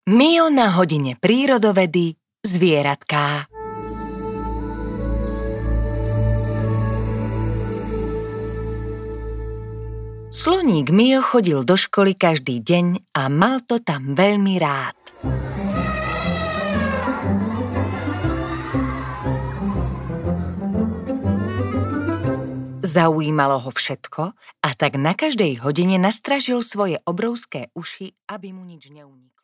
Mio na hodine prírodovedy zvieratká. Sloník Mio chodil do školy každý deň a mal to tam veľmi rád. Zaujímalo ho všetko a tak na každej hodine nastražil svoje obrovské uši, aby mu nič neuniklo.